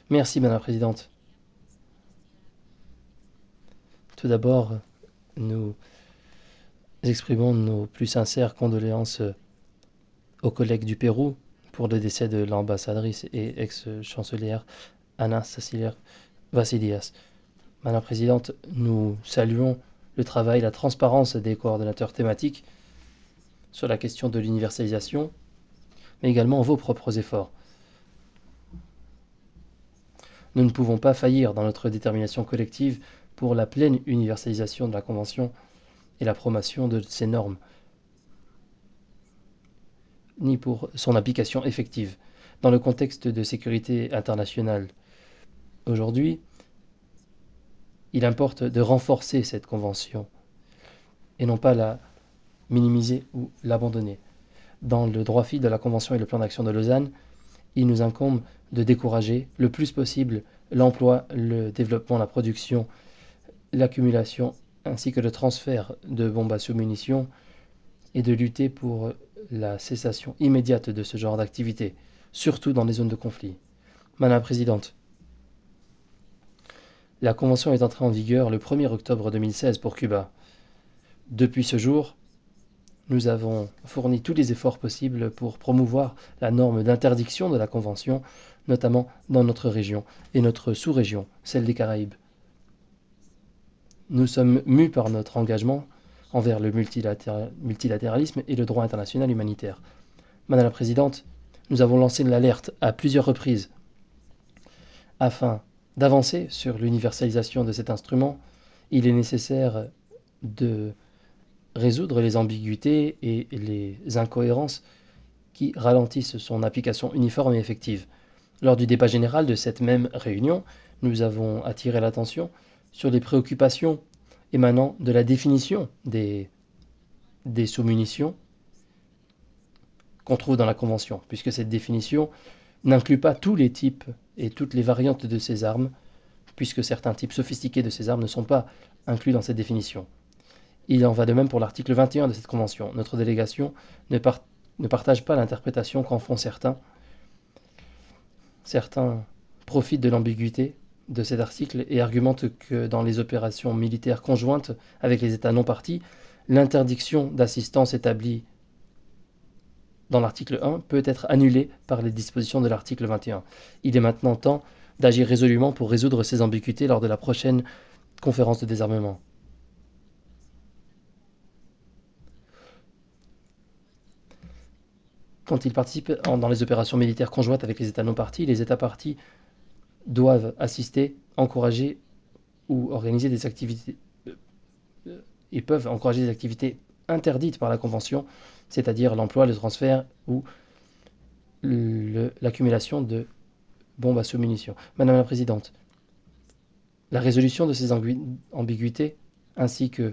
Merci, Madame la Présidente. Tout d'abord, nous exprimons nos plus sincères condoléances aux collègues du Pérou pour le décès de l'ambassadrice et ex-chancelière Ana Cecilia Vassilias. Madame la Présidente, nous saluons le travail et la transparence des coordonnateurs thématiques sur la question de l'universalisation, mais également vos propres efforts. Nous ne pouvons pas faillir dans notre détermination collective pour la pleine universalisation de la Convention et la promotion de ces normes, ni pour son application effective. Dans le contexte de sécurité internationale aujourd'hui, il importe de renforcer cette convention et non pas la minimiser ou l'abandonner. Dans le droit fil de la Convention et le plan d'action de Lausanne, il nous incombe de décourager le plus possible l'emploi, le développement, la production, l'accumulation ainsi que le transfert de bombes à sous-munitions et de lutter pour la cessation immédiate de ce genre d'activité, surtout dans les zones de conflit. Madame la Présidente, la Convention est entrée en vigueur le 1er octobre 2016 pour Cuba. Depuis ce jour, nous avons fourni tous les efforts possibles pour promouvoir la norme d'interdiction de la Convention, notamment dans notre région et notre sous-région, celle des Caraïbes. Nous sommes mus par notre engagement envers le multilatéralisme et le droit international humanitaire. Madame la Présidente, nous avons lancé l'alerte à plusieurs reprises afin d'avancer sur l'universalisation de cet instrument. Il est nécessaire de résoudre les ambiguïtés et les incohérences qui ralentissent son application uniforme et effective. Lors du débat général de cette même réunion, nous avons attiré l'attention sur les préoccupations émanant de la définition des sous-munitions qu'on trouve dans la Convention, puisque cette définition n'inclut pas tous les types et toutes les variantes de ces armes, puisque certains types sophistiqués de ces armes ne sont pas inclus dans cette définition. Il en va de même pour l'article 21 de cette Convention. Notre délégation ne partage pas l'interprétation qu'en font certains. Certains profitent de l'ambiguïté de cet article et argumentent que dans les opérations militaires conjointes avec les États non partis, l'interdiction d'assistance établie dans l'article 1 peut être annulée par les dispositions de l'article 21. Il est maintenant temps d'agir résolument pour résoudre ces ambiguïtés lors de la prochaine conférence de désarmement. Quand ils participent dans les opérations militaires conjointes avec les États non partis, les États partis doivent assister, encourager ou organiser des activités et peuvent encourager des activités interdites par la Convention, c'est-à-dire l'emploi, le transfert ou l'accumulation de bombes à sous-munitions. Madame la Présidente, la résolution de ces ambiguïtés ainsi que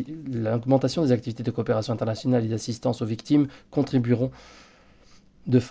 l'augmentation des activités de coopération internationale et d'assistance aux victimes contribueront de